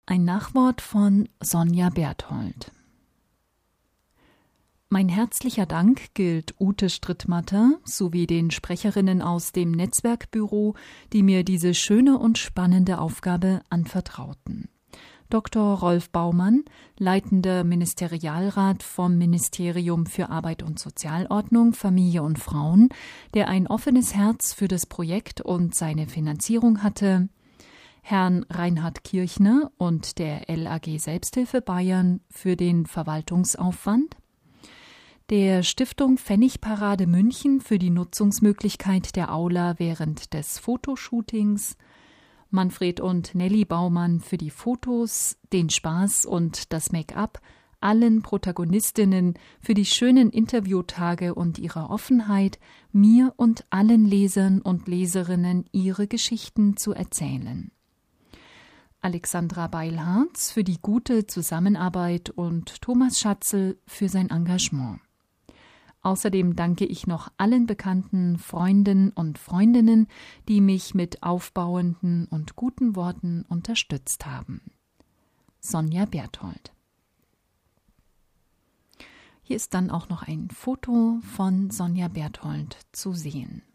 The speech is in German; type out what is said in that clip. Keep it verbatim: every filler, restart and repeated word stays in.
Ein Nachwort von Sonja Berthold. Mein herzlicher Dank gilt Ute Strittmatter sowie den Sprecherinnen aus dem Netzwerkbüro, die mir diese schöne und spannende Aufgabe anvertrauten. Doktor Rolf Baumann, leitender Ministerialrat vom Ministerium für Arbeit und Sozialordnung, Familie und Frauen, der ein offenes Herz für das Projekt und seine Finanzierung hatte, Herrn Reinhard Kirchner und der L A G Selbsthilfe Bayern für den Verwaltungsaufwand, der Stiftung Pfennigparade München für die Nutzungsmöglichkeit der Aula während des Fotoshootings, Manfred und Nelly Baumann für die Fotos, den Spaß und das Make-up, allen Protagonistinnen für die schönen Interviewtage und ihre Offenheit, mir und allen Lesern und Leserinnen ihre Geschichten zu erzählen. Alexandra Beilharz für die gute Zusammenarbeit und Thomas Schatzel für sein Engagement. Außerdem danke ich noch allen bekannten Freunden und Freundinnen, die mich mit aufbauenden und guten Worten unterstützt haben. Sonja Berthold. Hier ist dann auch noch ein Foto von Sonja Berthold zu sehen.